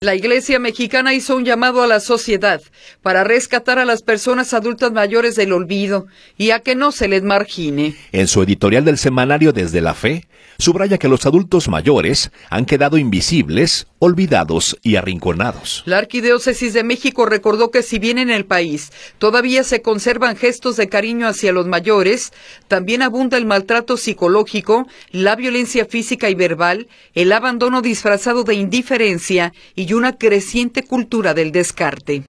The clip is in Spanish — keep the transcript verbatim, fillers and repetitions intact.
La Iglesia mexicana hizo un llamado a la sociedad para rescatar a las personas adultas mayores del olvido y a que no se les margine. En su editorial del semanario Desde la Fe, subraya que los adultos mayores han quedado invisibles, olvidados y arrinconados. La Arquidiócesis de México recordó que si bien en el país todavía se conservan gestos de cariño hacia los mayores, también abunda el maltrato psicológico, la violencia física y verbal, el abandono disfrazado de indiferencia y una creciente cultura del descarte.